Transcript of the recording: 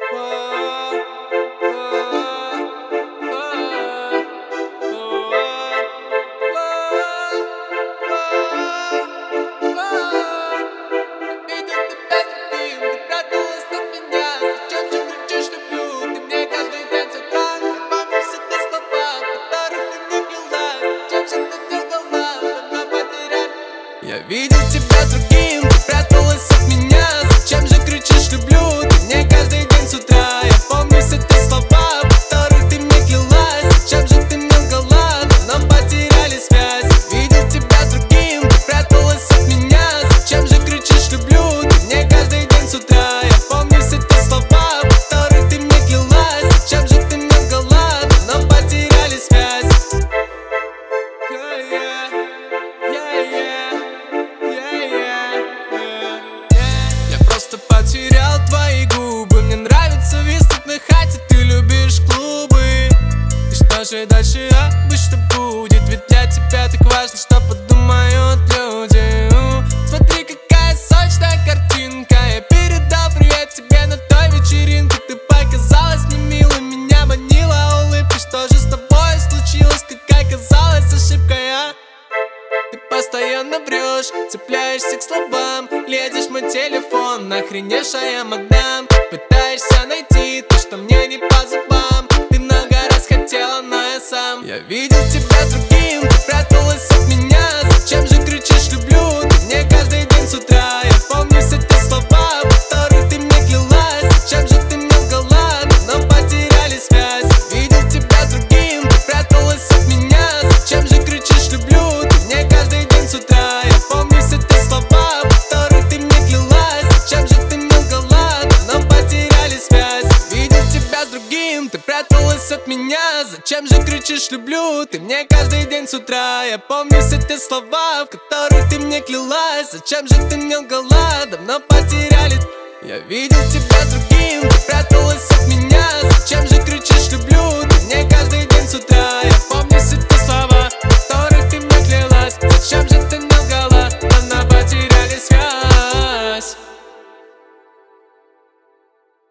Я видел тебя с другим, ты пряталась от меня. Зачем же кричишь «люблю» ты мне каждый день с утра? Я помню все те слова, в которых ты мне клялась. Зачем же ты мне лгала, но потеряли связь? Видел тебя с другим, ты пряталась от меня. Зачем же кричишь «люблю» ты мне каждый день с утра? Я помню все те слова, в которых ты мне клялась. Зачем же ты мне лгала, но потеряли связь? Потерял твои губы. Мне нравится висеть на хате, ты любишь клубы. И что же дальше обычно будет? Ведь для тебя так важно, что подумают люди. Смотри, какая сочная картинка. Я передал привет тебе на той вечеринке. Ты показалась мне милой, меня манила улыбкой. Что же с тобой случилось, как оказалось ошибкой, Ты постоянно врешь, цепляешься к словам, лезешь в мой телефон, охреневшая мадам. Пытаешься найти то, что мне не по зубам. Ты много раз хотела, но я сам. Я видел тебя с другим, ты пряталась от меня. Зачем же кричишь «люблю» ты мне каждый день с утра? Я помню все те слова, в которых ты мне клялась. Зачем же ты мне лгала, но потеряли связь? Видел тебя с другим, ты пряталась от меня. Зачем же кричишь «люблю» ты мне каждый день с утра? Я помню все те слова, в которых ты мне клялась. Зачем же ты мне лгала, но потеряли связь? Видел тебя с другим, ты пряталась от меня. Зачем же кричишь «люблю» ты мне каждый день с утра? Я помню все те слова, в которых ты мне клялась. Зачем же ты мне лгала, давно потеряли. Я видел тебя с другим, ты пряталась от меня.